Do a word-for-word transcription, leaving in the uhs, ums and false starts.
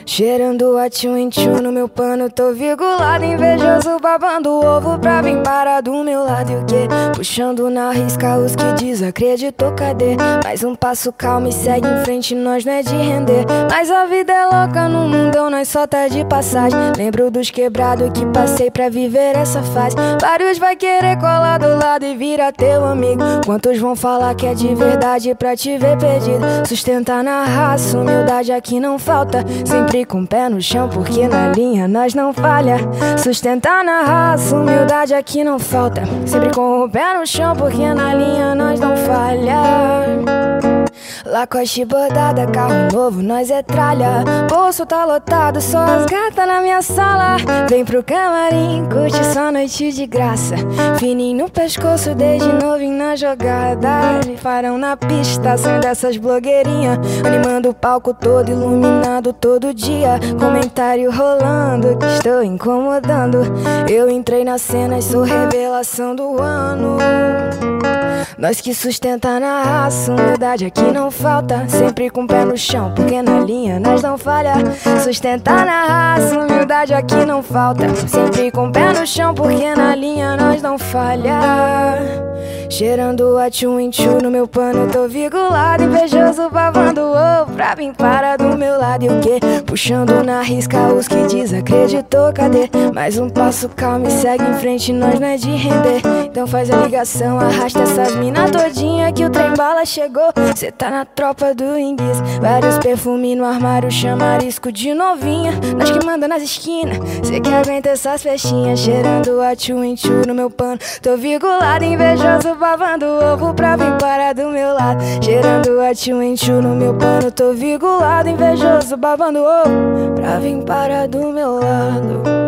Cheirando a tchum em tchum no meu pano, tô virgulado, invejoso, babando o ovo pra vir parar do meu lado. E o quê? Puxando na risca os que desacreditou, cadê? Mais um passo calmo e segue em frente, nós não é de render. Mas a vida é louca no mundão, nós só tá de passagem. Lembro dos quebrados que passei pra viver essa fase. Vários vai querer colar do lado e virar teu amigo. Quantos vão falar que é de verdade pra te ver perdido? Sustentar na raça, humildade aqui não falta. Sempre com o pé no chão, porque na linha nós não falha. Sustentar na raça, humildade aqui não falta. Sempre com o pé no chão, porque na linha nós não falha. Lacoste bordada, carro novo, nós é tralha. Bolso tá lotado, só as gatas na minha sala. Vem pro camarim, curte só noite de graça. Fininho no pescoço, desde novinho na jogada. Me farão na pista, são dessas blogueirinhas. Animando o palco todo, iluminado todo dia. Comentário rolando, que estou incomodando. Eu entrei na cena e sou revelação do ano. Nós que sustenta na raça, humildade aqui não falta. Sempre com o pé no chão, porque na linha nós não falha. Sustentar na raça, humildade aqui não falta. Sempre com o pé no chão, porque na linha nós não falha. Cheirando a tchum em tchum no meu pano, tô virgulado, invejoso, babando ovo pra vir parar do meu lado. E o quê? Puxando na risca os que desacreditou, cadê? Mais um passo calmo e segue em frente, nós não é de render. Então faz a ligação, arrasta essas mina todinha que o trem bala chegou. Cê tá na tropa do Inguiz, vários perfumes no armário, chamarisco de novinha. Nós que manda nas esquinas, cê que aguenta essas festinhas. Cheirando a tchum em tchum no meu pano, tô virgulado, invejoso, babando ovo pra vir parar do meu lado. Cheirando a tchum em tchum no meu pano, tô virgulado, invejoso, babando ovo pra vir parar do meu lado.